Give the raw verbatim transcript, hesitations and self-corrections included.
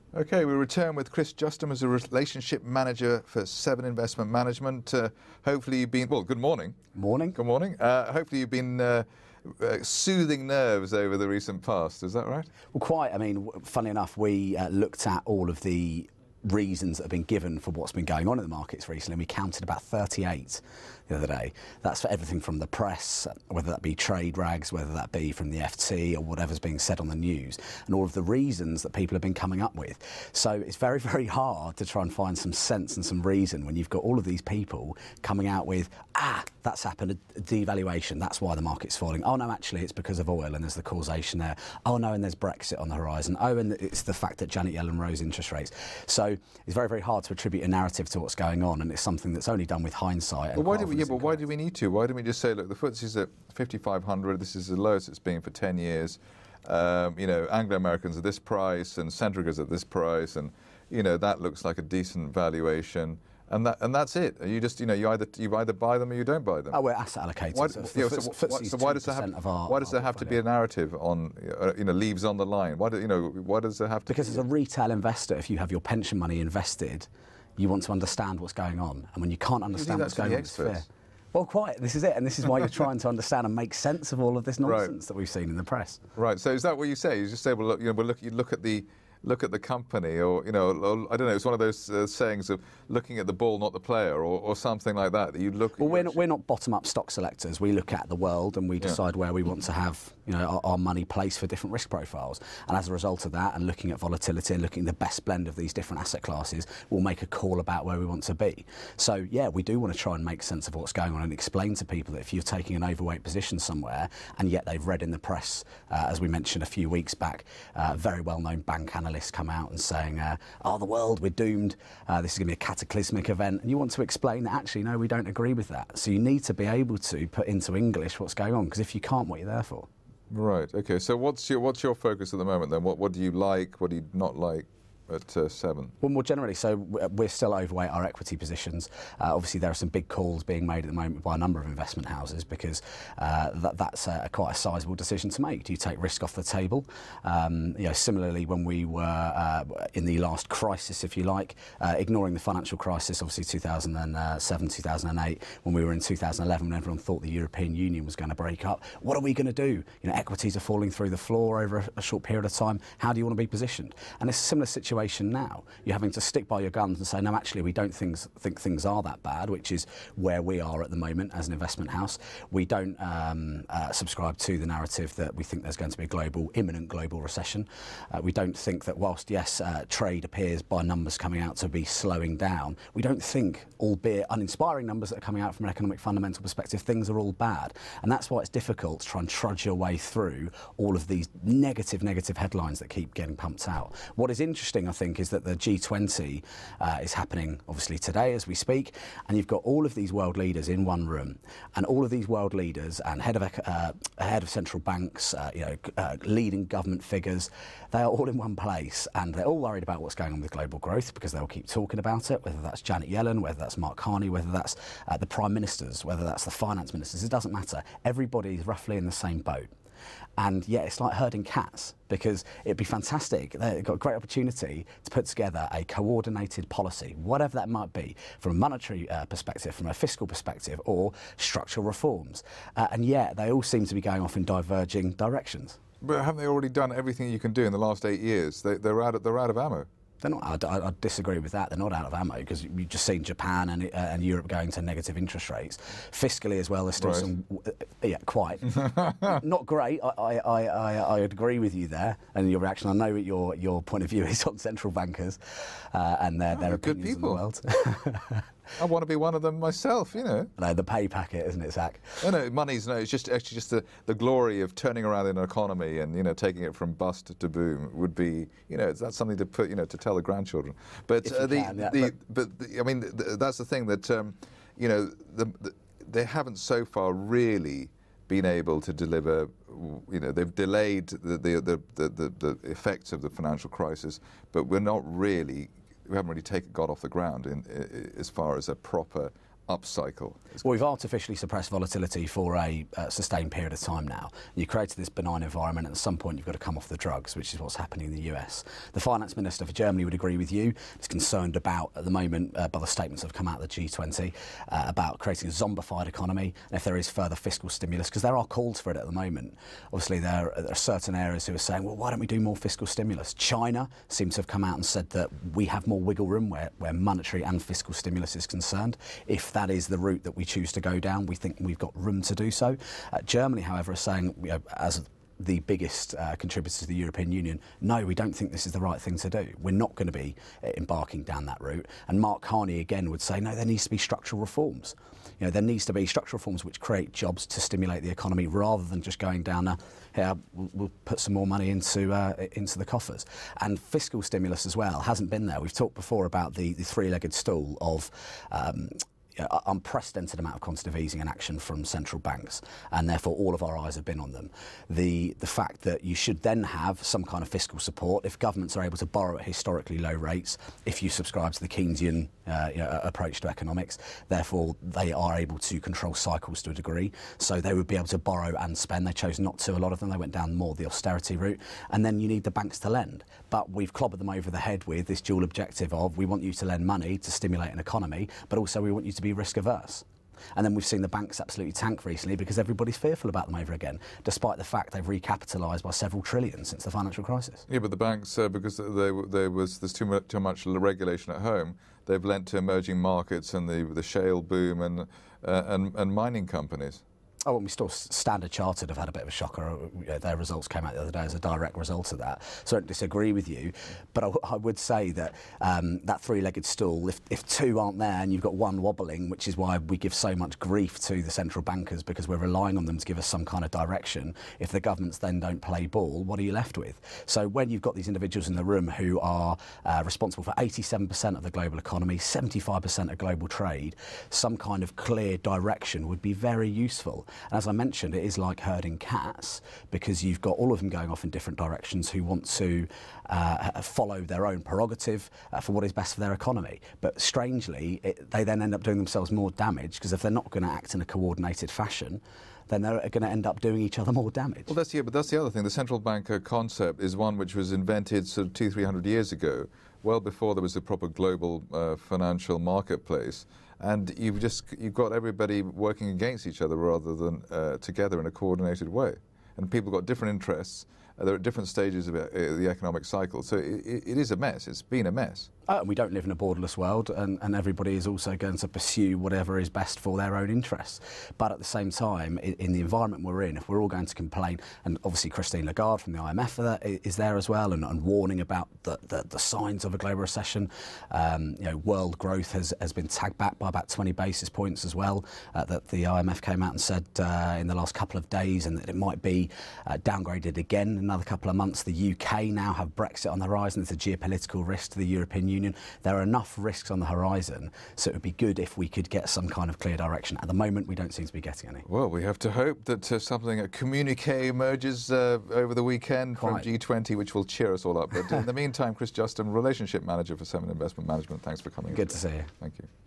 Okay, we return with Chris Justin as a relationship manager for Seven Investment Management. Uh, hopefully you've been, well, good morning. Morning. Good morning. Uh, hopefully you've been uh, uh, soothing nerves over the recent past, is that right? Well, quite. I mean, funnily enough, we uh, looked at all of the reasons that have been given for what's been going on in the markets recently, and we counted about thirty-eight the other day. That's for everything from the press, whether that be trade rags, whether that be from the F T or whatever's being said on the news, and all of the reasons that people have been coming up with. So it's very, very hard to try and find some sense and some reason when you've got all of these people coming out with, ah, that's happened, a devaluation, that's why the market's falling. Oh no, actually it's because of oil and there's the causation there. Oh no, and there's Brexit on the horizon. Oh, and it's the fact that Janet Yellen rose interest rates. So it's very, very hard to attribute a narrative to what's going on, and it's something that's only done with hindsight. And well, why do we, yeah, but why do we need to? Why don't we just say, look, the F T S E is at fifty-five hundred, this is the lowest it's been for ten years. Um, you know, Anglo-Americans at this price and Centrica's at this price, and, you know, that looks like a decent valuation. And that and that's it. You just, you know, you either you either buy them or you don't buy them. Oh, we're asset allocators. Why, so, you know, so, F T S E so why does there have our, why does there have to be a narrative on, uh, you know, leaves on the line? Why do you know? Why does there have to? Because as a retail investor, if you have your pension money invested, you want to understand what's going on, and when you can't understand what's going on, it's fair. Well, quite. This is it, and this is why you're trying to understand and make sense of all of this nonsense right. that we've seen in the press. Right. So is that what you say? You just say, well, look, you know, well, look, you look at the. Look at the company, or, you know, or, I don't know, it's one of those uh, sayings of looking at the ball, not the player, or, or something like that. That you look. Well, we're not, we're not bottom-up stock selectors. We look at the world and we decide yeah. where we want to have, you know, our, our money placed for different risk profiles. And as a result of that, and looking at volatility and looking at the best blend of these different asset classes, we'll make a call about where we want to be. So yeah, we do want to try and make sense of what's going on and explain to people that if you're taking an overweight position somewhere, and yet they've read in the press, uh, as we mentioned a few weeks back, uh, very well-known bank analysts come out and saying, uh, oh, the world, we're doomed, uh, this is going to be a cataclysmic event, and you want to explain that actually, no, we don't agree with that. So you need to be able to put into English what's going on, because if you can't, what are you there for? Right, okay, so what's your what's your focus at the moment then? What, what do you like, what do you not like at uh, Seven? Well, more generally, so we're still overweight our equity positions. Uh, obviously, there are some big calls being made at the moment by a number of investment houses, because uh, that, that's a, quite a sizable decision to make. Do you take risk off the table? Um, you know, similarly, when we were uh, in the last crisis, if you like, uh, ignoring the financial crisis, obviously two thousand seven, two thousand eight, when we were in two thousand eleven, when everyone thought the European Union was going to break up, what are we going to do? You know, equities are falling through the floor over a, a short period of time. How do you want to be positioned? And it's a similar situation now. You're having to stick by your guns and say, no, actually, we don't things, think things are that bad, which is where we are at the moment as an investment house. We don't um, uh, subscribe to the narrative that we think there's going to be a global, imminent global recession. Uh, we don't think that whilst, yes, uh, trade appears by numbers coming out to be slowing down, we don't think, albeit uninspiring numbers that are coming out from an economic fundamental perspective, things are all bad. And that's why it's difficult to try and trudge your way through all of these negative, negative headlines that keep getting pumped out. What is interesting, I think, is that the G twenty uh, is happening obviously today as we speak, and you've got all of these world leaders in one room, and all of these world leaders and head of uh, head of central banks, uh, you know, uh, leading government figures, they are all in one place, and they're all worried about what's going on with global growth, because they'll keep talking about it, whether that's Janet Yellen, whether that's Mark Carney, whether that's uh, the prime ministers, whether that's the finance ministers. It doesn't matter. Everybody is roughly in the same boat. And yeah, it's like herding cats, because it'd be fantastic. They've got a great opportunity to put together a coordinated policy, whatever that might be, from a monetary uh, perspective, from a fiscal perspective, or structural reforms. Uh, and yet they all seem to be going off in diverging directions. But haven't they already done everything you can do in the last eight years? They, they're out of, they're out of ammo. They're not. I, I disagree with that. They're not out of ammo, because you've just seen Japan and, uh, and Europe going to negative interest rates. Fiscally as well, there's still right. some. Uh, yeah, quite not great. I, I, I, I, I agree with you there, and your reaction. I know your your point of view is on central bankers uh, and their, oh, their good opinions people. in the world. I want to be one of them myself, you know. No, the pay packet, isn't it, Zach? No, no, money's no. It's just actually just the, the glory of turning around an economy and, you know, taking it from bust to boom would be, you know, that's something to put, you know, to tell the grandchildren. But uh, the, can, yeah, the but, but the, I mean, the, that's the thing that, um, you know, the, the, they haven't so far really been able to deliver. You know, they've delayed the the the the, the, the effects of the financial crisis, but we're not really. We haven't really taken got off the ground in, in, as far as a proper upcycle? Well, we've artificially suppressed volatility for a uh, sustained period of time now. You created this benign environment, and at some point you've got to come off the drugs, which is what's happening in the U S. The finance minister for Germany would agree with you. He's concerned about, at the moment, uh, by the statements that have come out of the G twenty, uh, about creating a zombified economy, and if there is further fiscal stimulus, because there are calls for it at the moment. Obviously, there are, there are certain areas who are saying, well, why don't we do more fiscal stimulus? China seems to have come out and said that we have more wiggle room where, where monetary and fiscal stimulus is concerned. If that is the route that we choose to go down, we think we've got room to do so. Uh, Germany, however, is saying, you know, as the biggest uh, contributor to the European Union, no, we don't think this is the right thing to do. We're not going to be uh, embarking down that route. And Mark Carney, again, would say, no, there needs to be structural reforms. You know, there needs to be structural reforms which create jobs to stimulate the economy, rather than just going down a, yeah, we'll, we'll put some more money into uh, into the coffers. And fiscal stimulus as well hasn't been there. We've talked before about the, the three-legged stool of Um, unprecedented amount of quantitative easing and action from central banks, and therefore all of our eyes have been on them. The the fact that you should then have some kind of fiscal support if governments are able to borrow at historically low rates, if you subscribe to the Keynesian uh, you know, approach to economics, therefore they are able to control cycles to a degree, so they would be able to borrow and spend. They chose not to, a lot of them. They went down more the austerity route, and then you need the banks to lend. But we've clobbered them over the head with this dual objective of, we want you to lend money to stimulate an economy, but also we want you to be risk averse. And then we've seen the banks absolutely tank recently because everybody's fearful about them over again, despite the fact they've recapitalised by several trillion since the financial crisis. Yeah, but the banks, uh, because they, they was there's too much, too much regulation at home, they've lent to emerging markets and the the shale boom and uh, and, and mining companies. Oh, and we still, Standard Chartered have had a bit of a shocker. You know, their results came out the other day as a direct result of that. So I don't disagree with you, but I, I would say that um, that three-legged stool, if, if two aren't there and you've got one wobbling, which is why we give so much grief to the central bankers, because we're relying on them to give us some kind of direction. If the governments then don't play ball, what are you left with? So when you've got these individuals in the room who are uh, responsible for eighty-seven percent of the global economy, seventy-five percent of global trade, some kind of clear direction would be very useful. And as I mentioned, it is like herding cats, because you've got all of them going off in different directions who want to uh, follow their own prerogative uh, for what is best for their economy. But strangely, it, they then end up doing themselves more damage, because if they're not going to act in a coordinated fashion, then they're going to end up doing each other more damage. Well, that's, yeah, but that's the other thing. The central banker concept is one which was invented sort of two, three hundred years ago, well before there was a proper global uh, financial marketplace. And you've just you've got everybody working against each other rather than uh, together in a coordinated way. And people got different interests. Uh, they're at different stages of uh, the economic cycle. So it, it is a mess. It's been a mess. Uh, and we don't live in a borderless world, and, and everybody is also going to pursue whatever is best for their own interests. But at the same time, in, in the environment we're in, if we're all going to complain, and obviously Christine Lagarde from the I M F is there as well, and, and warning about the, the, the signs of a global recession. Um, you know, world growth has, has been tagged back by about twenty basis points as well, uh, that the I M F came out and said uh, in the last couple of days, and that it might be uh, downgraded again in another couple of months. The U K now have Brexit on the horizon. It's a geopolitical risk to the European Union. There are enough risks on the horizon, so it would be good if we could get some kind of clear direction. At the moment, we don't seem to be getting any. Well, we have to hope that uh, something, a communique emerges uh, over the weekend Quite. from G twenty, which will cheer us all up. But in the meantime, Chris Justin, Relationship Manager for Seven Investment Management, thanks for coming. Good to see you. Thank you.